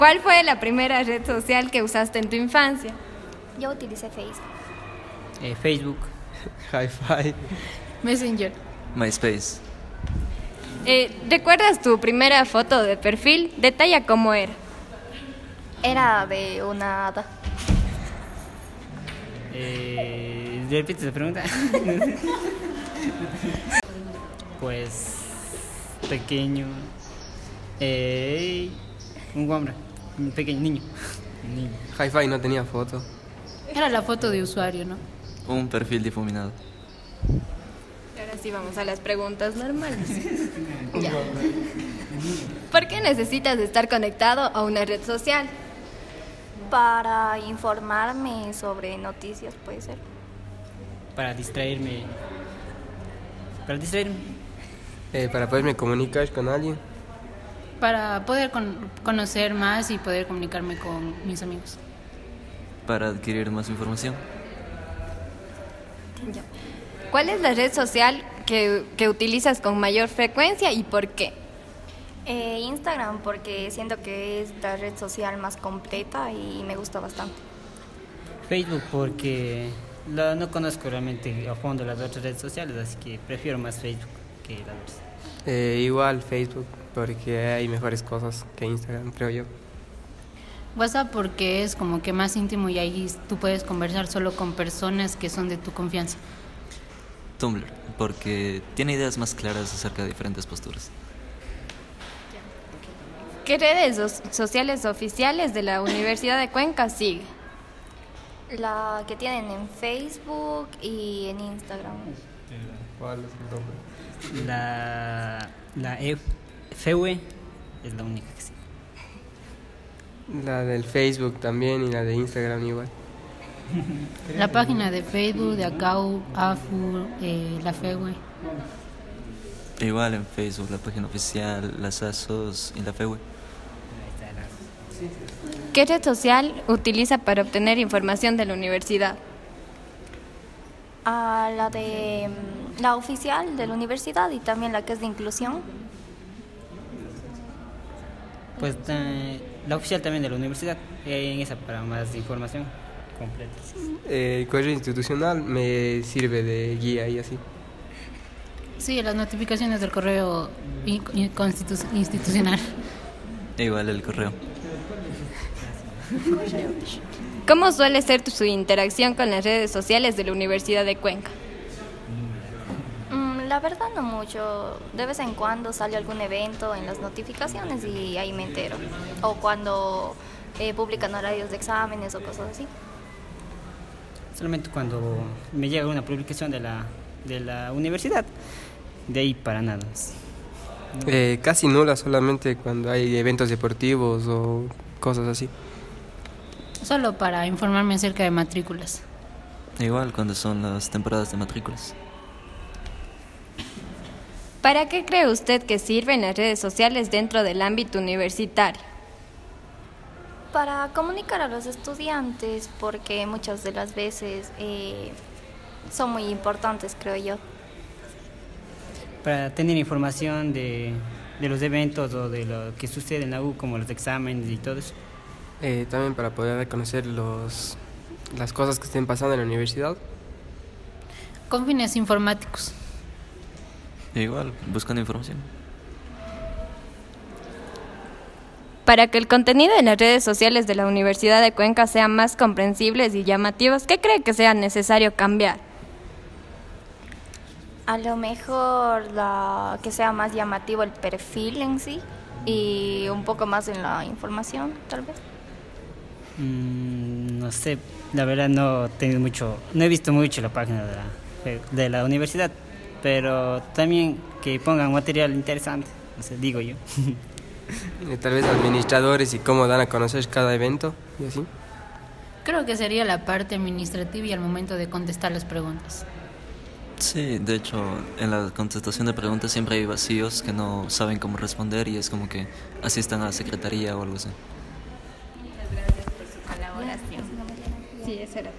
¿Cuál fue la primera red social que usaste en tu infancia? Yo utilicé Facebook. Facebook. Hi-Fi. Messenger. MySpace. ¿Recuerdas tu primera foto de perfil? Detalla cómo era. Era de una hada. ¿Repites la pregunta? Pues pequeño. Un guambra. Un pequeño niño. Hi-Fi no tenía foto. Era la foto de usuario, ¿no? Un perfil difuminado. Ahora sí vamos a las preguntas normales. Ya. ¿Por qué necesitas estar conectado a una red social? Para informarme sobre noticias, puede ser. Para distraerme. Para distraerme. Para poderme comunicar con alguien. Para poder conocer más y poder comunicarme con mis amigos. Para adquirir más información. Ya. ¿Cuál es la red social que utilizas con mayor frecuencia y por qué? Instagram, porque siento que es la red social más completa y me gusta bastante. Facebook, porque no conozco realmente a fondo las otras redes sociales, así que prefiero más Facebook que las otras. Igual Facebook, porque hay mejores cosas que Instagram, creo yo. WhatsApp porque es como que más íntimo y ahí tú puedes conversar solo con personas que son de tu confianza. Tumblr, porque tiene ideas más claras acerca de diferentes posturas. ¿Qué redes sociales oficiales de la Universidad de Cuenca sigue? La que tienen en Facebook y en Instagram. ¿Cuál es el nombre? La FEUE es la única que sí. La del Facebook también y la de Instagram igual. La página de Facebook, de ACAU, AFU, la FEUE. Igual en Facebook, la página oficial, las ASOS y la FEUE. ¿Qué red social utiliza para obtener información de la universidad? La oficial de la universidad y también la que es de inclusión. Pues la oficial también de la universidad, en esa para más información completa. El correo institucional me sirve de guía y así. Sí, las notificaciones del correo institucional. Igual el correo. ¿Cómo suele ser su interacción con las redes sociales de la Universidad de Cuenca? La verdad no mucho. De vez en cuando sale algún evento en las notificaciones y ahí me entero. O cuando publican horarios de exámenes o cosas así. Solamente cuando me llega una publicación de la universidad, de ahí para nada. Casi nula, solamente cuando hay eventos deportivos o cosas así. Solo para informarme acerca de matrículas. Igual cuando son las temporadas de matrículas. ¿Para qué cree usted que sirven las redes sociales dentro del ámbito universitario? Para comunicar a los estudiantes, porque muchas de las veces son muy importantes, creo yo. Para tener información de los eventos o de lo que sucede en la U, como los exámenes y todo eso. También para poder conocer las cosas que estén pasando en la universidad. Con fines informáticos. Igual, buscando información. Para que el contenido en las redes sociales de la Universidad de Cuenca sea más comprensibles y llamativos, ¿qué cree que sea necesario cambiar? A lo mejor que sea más llamativo el perfil en sí y un poco más en la información, tal vez. No sé, la verdad no he visto mucho la página de la universidad, pero también que pongan material interesante, no sé, digo yo. Tal vez administradores y cómo dan a conocer cada evento y así. Creo que sería la parte administrativa y al momento de contestar las preguntas. Sí, de hecho, en la contestación de preguntas siempre hay vacíos que no saben cómo responder y es como que asistan a la secretaría o algo así. Muchas gracias por su colaboración. Sí, eso era.